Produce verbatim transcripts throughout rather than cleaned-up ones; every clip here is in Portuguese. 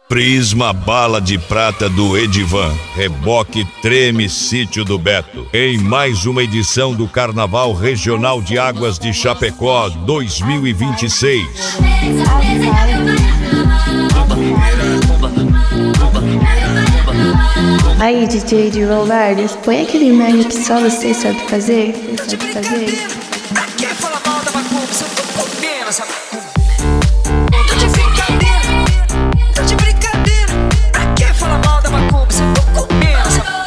Prisma Bala de Prata do Edivan, reboque Treme Sítio do Beto, em mais uma edição do Carnaval Regional de Águas de Chapecó dois mil e vinte e seis. Aí, D J de Rollers, põe aquele mega que só você sabe fazer, você sabe fazer. Quem fala mal da macumba, se eu tô comendo essa macumba. Tô de brincadeira, tô de brincadeira. Pra quem fala mal da macumba, se eu tô comendo essa macumba.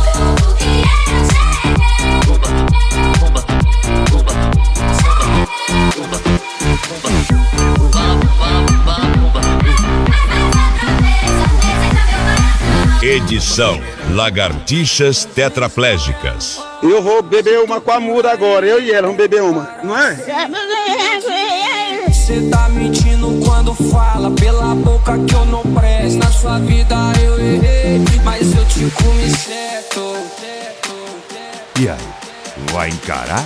Edição Lagartixas Tetraplégicas. Eu vou beber uma com a muda agora, eu e ela vamos beber uma, não é? Cê tá mentindo quando fala pela boca que eu não presto. Na sua vida eu errei, mas eu te comi certo. E aí, vai encarar?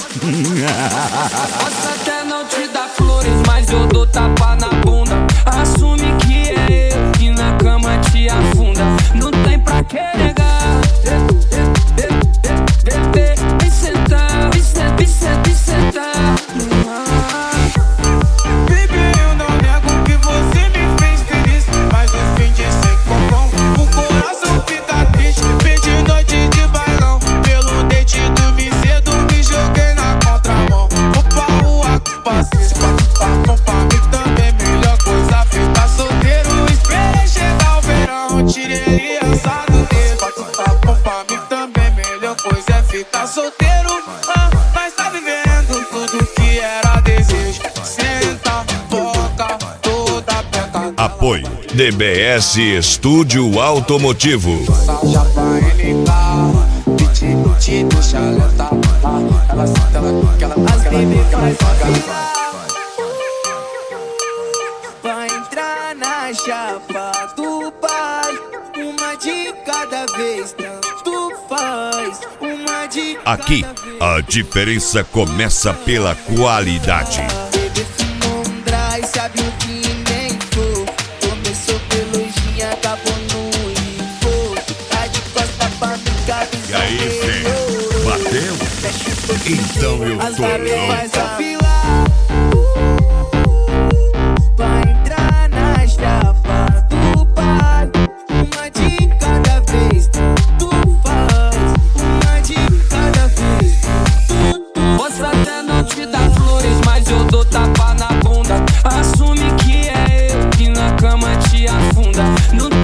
Posso até não te dar flores, mas eu dou tapa na bunda. Assume que é eu que na cama te afunda. Não tem pra que negar. Bebê, vem sentar, vem sentar, vem sentar, vem sentar. Baby, eu não nego que você me fez feliz, mas no fim de sem comprom, o coração fica triste. Perdi noite de bailão, pelo dente dormi cedo, me joguei na contramão. Opa, o ato passei, se bate pra pra mim também melhor coisa ficar solteiro. Esperei chegar o verão, tirei assado dele. Bate pra pra mim também melhor coisa é ficar solteiro. Ah, mas tá vivendo tudo que era desejo. Senta, foca, toda peca. Apoio D B S Estúdio Automotivo. Já vai ligar, pedi, pedi, deixa alertar. Ela senta, ela quer, ela quer, ela quer. Vai entrar na chapa do pai, uma de cada vez, tanto faz, uma de cada Aqui, a diferença começa pela qualidade. Bebê fumou um dry, sabe o que inventou? Começou pelo gin, acabou no licor. Tá de costa pra mim, cabeça. E aí, velho? Bateu? Então eu tô louco. Vai entrar na chapa do pai, uma de cada vez, tanto faz, uma de cada vez. Posso até não te dar flores, mas eu dou tapa na bunda. Assume que é eu que na cama te afunda. Não